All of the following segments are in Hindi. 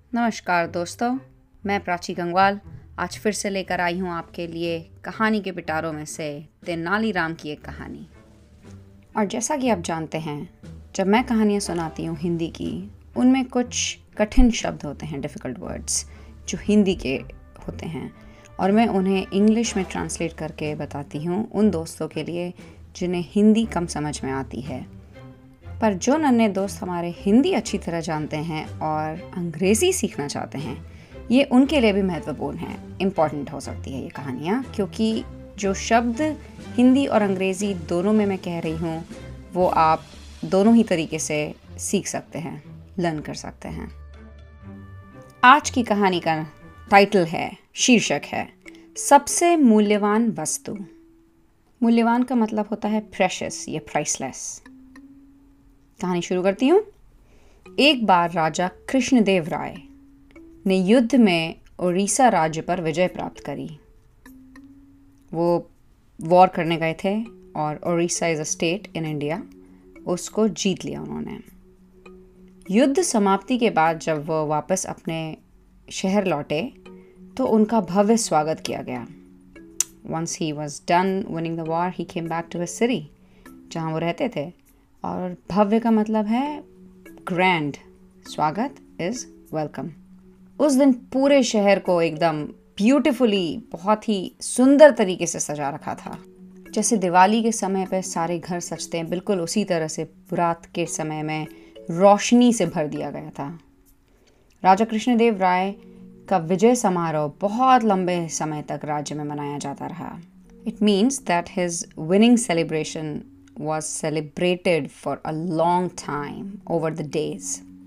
नमस्कार दोस्तों, मैं प्राची गंगवाल आज फिर से लेकर आई हूँ आपके लिए कहानी के पिटारों में से तेनालीराम की एक कहानी। और जैसा कि आप जानते हैं, जब मैं कहानियाँ सुनाती हूँ हिंदी की, उनमें कुछ कठिन शब्द होते हैं, डिफ़िकल्ट वर्ड्स, जो हिंदी के होते हैं, और मैं उन्हें इंग्लिश में ट्रांसलेट करके बताती हूँ उन दोस्तों के लिए जिन्हें हिंदी कम समझ में आती है। पर जो नन्हे दोस्त हमारे हिंदी अच्छी तरह जानते हैं और अंग्रेज़ी सीखना चाहते हैं, ये उनके लिए भी महत्वपूर्ण है, इम्पॉर्टेंट हो सकती है ये कहानियाँ, क्योंकि जो शब्द हिंदी और अंग्रेज़ी दोनों में मैं कह रही हूँ, वो आप दोनों ही तरीके से सीख सकते हैं, लर्न कर सकते हैं। आज की कहानी का टाइटल है, शीर्षक है, सबसे मूल्यवान वस्तु। मूल्यवान का मतलब होता है प्रेशियस या प्राइसलेस। कहानी शुरू करती हूँ। एक बार राजा कृष्णदेव राय ने युद्ध में उड़ीसा राज्य पर विजय प्राप्त करी। वो वॉर करने गए थे और Orissa is a state in India, उसको जीत लिया उन्होंने। युद्ध समाप्ति के बाद जब वो वापस अपने शहर लौटे तो उनका भव्य स्वागत किया गया। Once he was done winning the war, he came back to his city, जहाँ वो रहते थे। और भव्य का मतलब है ग्रैंड, स्वागत इज वेलकम। उस दिन पूरे शहर को एकदम ब्यूटीफुली, बहुत ही सुंदर तरीके से सजा रखा था। जैसे दिवाली के समय पे सारे घर सजते हैं, बिल्कुल उसी तरह से रात के समय में रोशनी से भर दिया गया था। राजा कृष्णदेव राय का विजय समारोह बहुत लंबे समय तक राज्य में मनाया जाता रहा। It means that his winning celebration was celebrated for a long time over the days.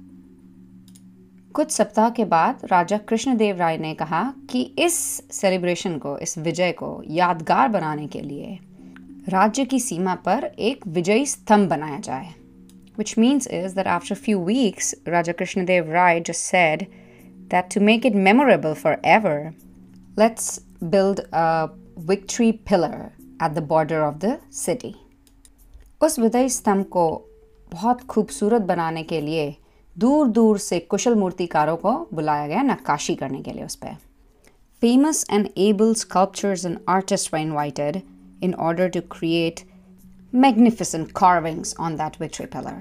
कुछ सप्ताह के बाद राजा कृष्णदेव राय ने कहा कि इस सेलिब्रेशन को, इस विजय को यादगार बनाने के लिए राज्य की सीमा पर एक विजयी स्तंभ बनाया जाए. Which means is that after a few weeks, Raja Krishnadev Rai just said that to make it memorable forever, let's build a victory pillar at the border of the city. उस विजय स्तंभ को बहुत खूबसूरत बनाने के लिए दूर दूर से कुशल मूर्तिकारों को बुलाया गया नक्काशी करने के लिए उस पर. Famous and able sculptors and artists were invited in order to create magnificent carvings on that victory pillar.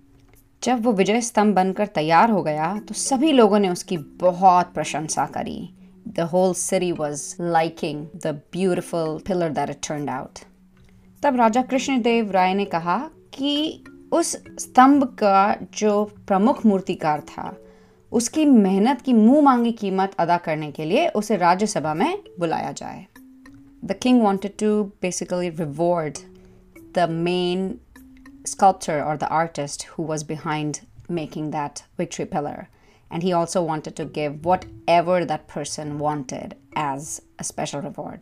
जब वो विजय स्तंभ बनकर तैयार हो गया तो सभी लोगों ने उसकी बहुत प्रशंसा करी. The whole city was liking the beautiful pillar that it turned out. तब राजा कृष्णदेव राय ने कहा कि उस स्तंभ का जो प्रमुख मूर्तिकार था, उसकी मेहनत की मुंह मांगी कीमत अदा करने के लिए उसे राज्यसभा में बुलाया जाए. The king wanted to basically reward the main sculptor or the artist who was behind making that victory pillar, and he also wanted to give whatever that person wanted as a special reward.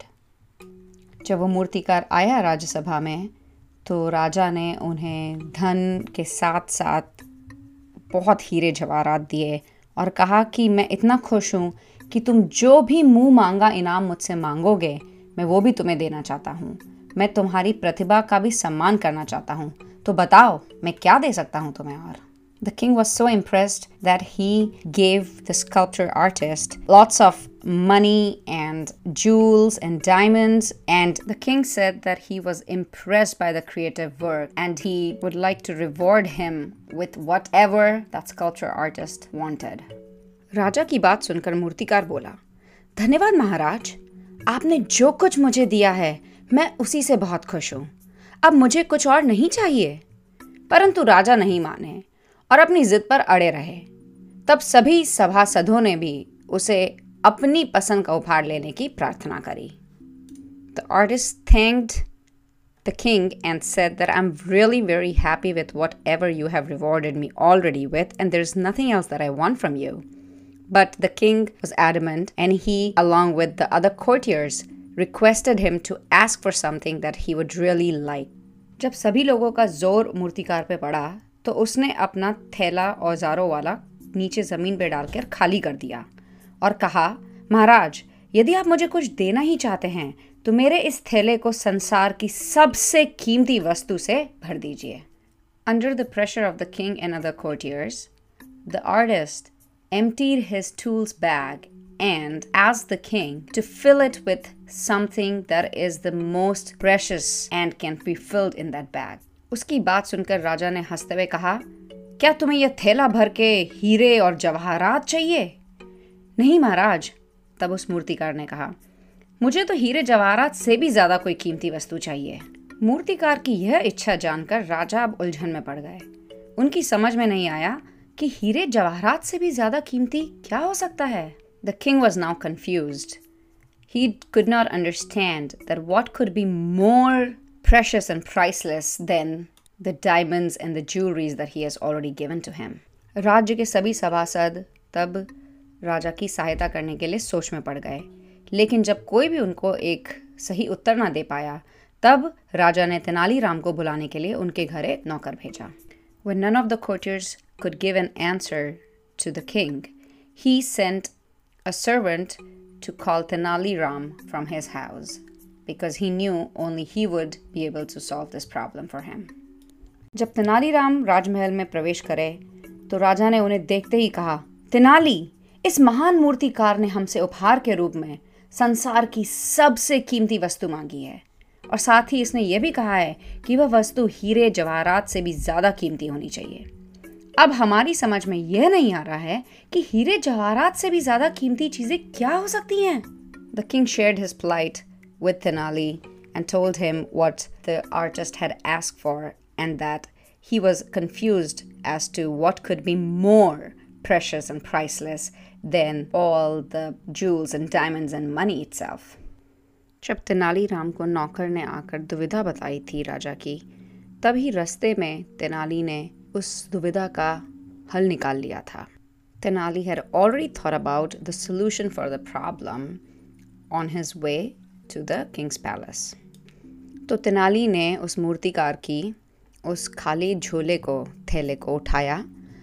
जब वो मूर्तिकार आया राज्यसभा में तो राजा ने उन्हें धन के साथ साथ बहुत हीरे जवाहरात दिए और कहा कि मैं इतना खुश हूँ कि तुम जो भी मुंह मांगा इनाम मुझसे मांगोगे, मैं वो भी तुम्हें देना चाहता हूँ. मैं तुम्हारी प्रतिभा का भी सम्मान करना चाहता हूँ, तो बताओ मैं क्या दे सकता हूँ तुम्हें. और The king was so impressed that he gave the sculpture artist lots of money and jewels and diamonds, and the king said that he was impressed by the creative work and he would like to reward him with whatever that sculpture artist wanted. राजा की बात सुनकर मूर्तिकार बोला, धन्यवाद महाराज, आपने जो कुछ मुझे दिया है मैं उसी से बहुत खुश हूँ. अब मुझे कुछ और नहीं चाहिए. परंतु राजा नहीं माने और अपनी जिद पर अड़े रहे. तब सभी सभासदों ने भी उसे अपनी पसंद का उपहार लेने की प्रार्थना करी. The artist thanked the king and said that I'm really very happy with whatever you have rewarded me already with, and there's nothing else that I want from you. But the king was adamant, and he, along with the other courtiers, requested him to ask for something that he would really like. जब सभी लोगों का जोर मूर्तिकार पे पड़ा तो उसने अपना थैला औजारों वाला नीचे ज़मीन पे डालकर खाली कर दिया और कहा, महाराज, यदि आप मुझे कुछ देना ही चाहते हैं तो मेरे इस थैले को संसार की सबसे कीमती वस्तु से भर दीजिए. Under the pressure of the king and other courtiers, the artist emptied his tools bag and asked the king to fill it with something that is the most precious and can be filled in that bag. उसकी बात सुनकर राजा ने हंसते हुए कहा, क्या तुम्हें यह थैला भर के हीरे और जवाहरात चाहिए? नहीं महाराज, तब उस मूर्तिकार ने कहा, मुझे तो हीरे जवाहरात से भी ज्यादा कोई कीमती वस्तु चाहिए। मूर्तिकार की यह इच्छा जानकर राजा अब उलझन में पड़ गए। उनकी समझ में नहीं आया कि हीरे जवाहरात से भी ज्यादा कीमती क्या हो सकता है। The king was now confused. He could not understand that what could be more precious and priceless than the diamonds and the jewelries that he has already given to him. राज्य के सभी सभासद तब राजा की सहायता करने के लिए सोच में पड़ गए, लेकिन जब कोई भी उनको एक सही उत्तर ना दे पाया, तब राजा ने तेनालीराम को बुलाने के लिए उनके घर एक नौकर भेजा। When none of the courtiers could give an answer to the king, he sent a servant to call Tenali Ram from his house because he knew only he would be able to solve this problem for him. जब तेनालीराम राजमहल में प्रवेश करे तो राजा ने उन्हें देखते ही कहा, तेनाली, इस महान मूर्तिकार ने हमसे उपहार के रूप में संसार की सबसे कीमती वस्तु मांगी है और साथ ही इसने यह भी कहा है कि वह वस्तु हीरे जवाहरात से भी ज्यादा कीमती होनी चाहिए। अब हमारी समझ में यह नहीं आ रहा है कि हीरे जवाहरात से भी ज्यादा कीमती चीजें क्या हो सकती हैं। The king shared his plight with Tenali and told him what the artist had asked for and that he was confused as to what could be more precious and priceless than all the jewels and diamonds and money itself. जब तेनालीराम को नौकर ने आकर दुविधा बताई थी राजा की, तभी रास्ते में तेनाली ने उस दुविधा का हल निकाल लिया था। Tenali had already thought about the solution for the problem on his way to the king's palace. तो तेनाली ने उस मूर्तिकार की उस खाली झोले को, थैले को उठाया,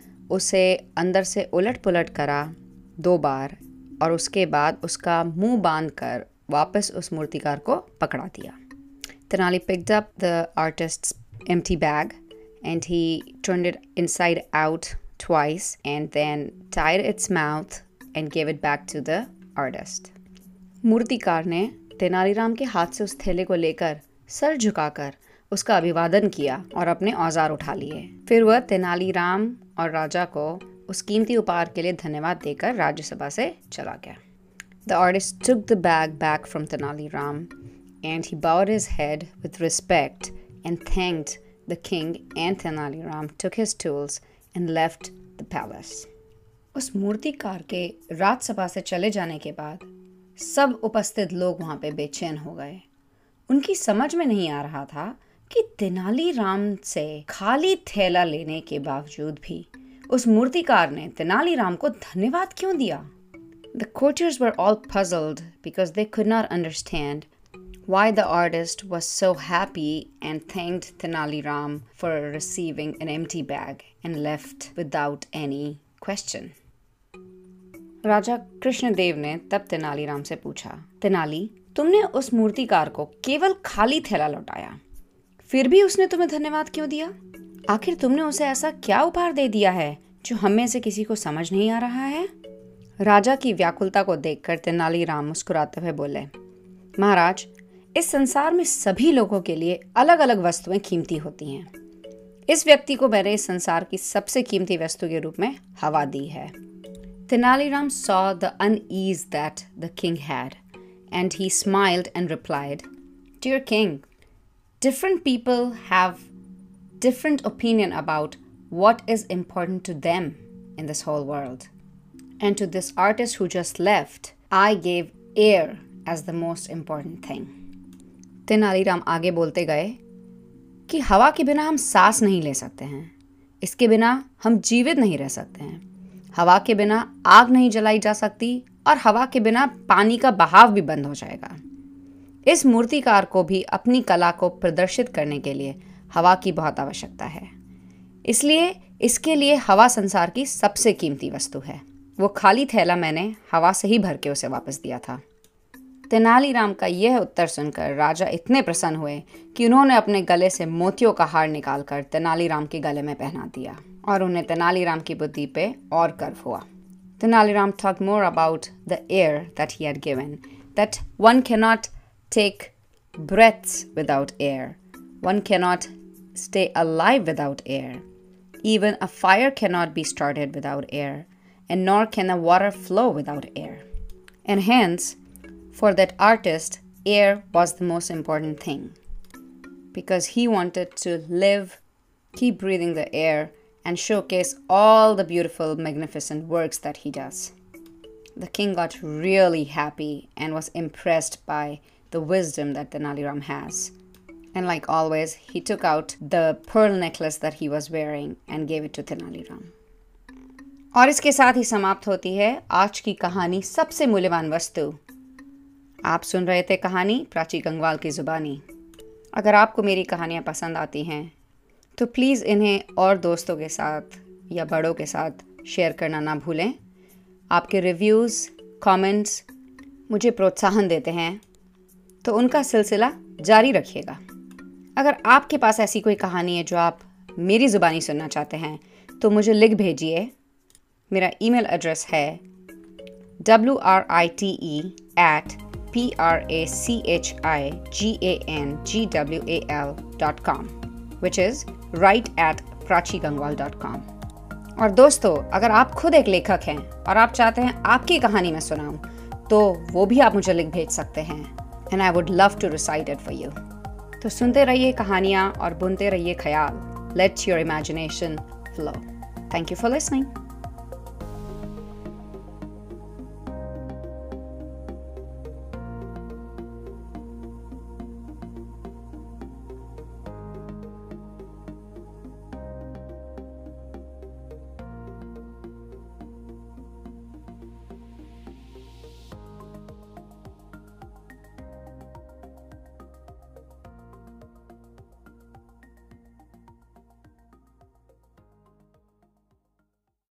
उसे अंदर से उलट पुलट करा 2 बार और उसके बाद उसका मुंह बांधकर वापस उस मूर्तिकार को पकड़ा दिया। Tenali picked up the artist's empty bag and he turned it inside out twice and then tied its mouth and gave it back to the artist. मूर्तिकार ने तेनालीराम के हाथ से उस थैले को लेकर सर झुकाकर उसका अभिवादन किया और अपने औजार उठा लिए। फिर वह तेनालीराम और राजा को उस कीमती उपहार के लिए धन्यवाद देकर राज्यसभा से चला गया। The artist took the bag back from Tenali Ram and he bowed his head with respect and thanked the king, and Tenali Ram took his tools and left the palace. उस मूर्तिकार के राज्यसभा से चले जाने के बाद सब उपस्थित लोग वहां पे बेचैन हो गए। उनकी समझ में नहीं आ रहा था कि तेनाली राम से खाली थैला लेने के बावजूद भी उस मूर्तिकार ने तेनाली राम को धन्यवाद क्यों दिया। The courtiers were all puzzled because they could not understand why the artist was so happy and thanked Tenali Ram for receiving an empty bag and left without any question. राजा कृष्णदेव ने तब तेनालीराम से पूछा, तेनाली, तुमने उस मूर्तिकार को केवल खाली थैला लौटाया, फिर भी उसने तुम्हें धन्यवाद क्यों दिया? आखिर तुमने उसे ऐसा क्या उपहार दे दिया है जो हम में से किसी को समझ नहीं आ रहा है? राजा की व्याकुलता को देखकर तेनालीराम मुस्कुराते हुए बोले, महाराज, इस संसार में सभी लोगों के लिए अलग अलग वस्तुएं कीमती होती हैं। इस व्यक्ति को मैंने इस संसार की सबसे कीमती वस्तु के रूप में हवा दी है। Tenaliram saw the unease that the king had and he smiled and replied, Dear king, different people have different opinion about what is important to them in this whole world. And to this artist who just left, I gave air as the most important thing. Tenaliram आगे बोलते गए कि हवा के बिना हम सांस नहीं ले सकते हैं, इसके बिना हम जीवित नहीं रह सकते हैं, हवा के बिना आग नहीं जलाई जा सकती और हवा के बिना पानी का बहाव भी बंद हो जाएगा। इस मूर्तिकार को भी अपनी कला को प्रदर्शित करने के लिए हवा की बहुत आवश्यकता है, इसलिए इसके लिए हवा संसार की सबसे कीमती वस्तु है। वो खाली थैला मैंने हवा से ही भर के उसे वापस दिया था। तेनालीराम का यह उत्तर सुनकर राजा इतने प्रसन्न हुए कि उन्होंने अपने गले से मोतियों का हार निकालकर तेनालीराम के गले में पहना दिया और उन्हें तेनालीराम की बुद्धि पे और गर्व हुआ। Tenali Ram talked more about the air that he had given, that one cannot take breaths without air. One cannot stay alive without air. Even a fire cannot be started without air, and nor can the water flow without air. And hence, for that artist, air was the most important thing, because he wanted to live, keep breathing the air, and showcase all the beautiful, magnificent works that he does. The king got really happy and was impressed by the wisdom that Tenali Ram has. And like always, he took out the pearl necklace that he was wearing and gave it to Tenali Ram. और इसके साथ ही समाप्त होती है आज की कहानी सबसे मूल्यवान वस्तु। आप सुन रहे थे कहानी प्राची गंगवाल की ज़ुबानी। अगर आपको मेरी कहानियाँ पसंद आती हैं तो प्लीज़ इन्हें और दोस्तों के साथ या बड़ों के साथ शेयर करना ना भूलें। आपके रिव्यूज़, कमेंट्स मुझे प्रोत्साहन देते हैं, तो उनका सिलसिला जारी रखिएगा। अगर आपके पास ऐसी कोई कहानी है जो आप मेरी ज़ुबानी सुनना चाहते हैं तो मुझे लिख भेजिए। मेरा ईमेल एड्रेस है write@prachigangwal.com, which is write@prachigangwal.com। और दोस्तों, अगर आप खुद एक लेखक हैं और आप चाहते हैं आपकी कहानी मैं सुनाऊं, तो वो भी आप मुझे लिख भेज सकते हैं, and I would love to recite it for you। तो सुनते रहिए कहानियाँ और बुनते रहिए ख्याल। Let your imagination flow। Thank you for listening।